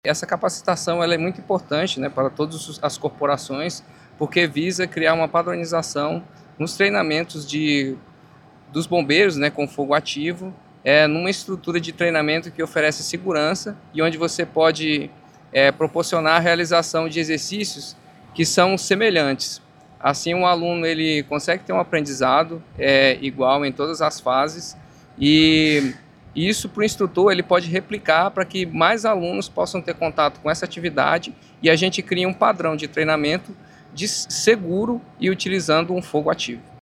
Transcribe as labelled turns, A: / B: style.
A: Essa capacitação ela é muito importante, né, para todas as corporações, porque visa criar uma padronização nos treinamentos dos bombeiros, né, com fogo ativo, numa estrutura de treinamento que oferece segurança e onde você pode proporcionar a realização de exercícios que são semelhantes. Assim, um aluno ele consegue ter um aprendizado igual em todas as fases e isso para o instrutor ele pode replicar para que mais alunos possam ter contato com essa atividade e a gente cria um padrão de treinamento seguro e utilizando um fogo ativo.